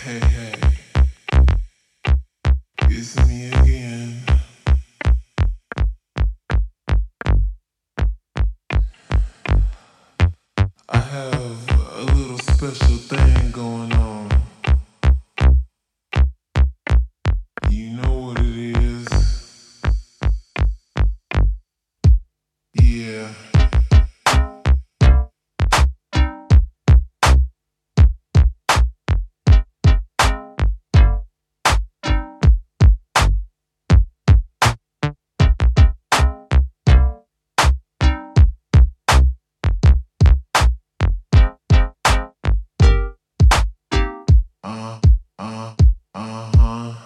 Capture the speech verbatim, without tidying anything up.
Hey, hey, it's me again. I have a little special thing going on. You know what it is? Yeah. Uh, uh, uh-huh.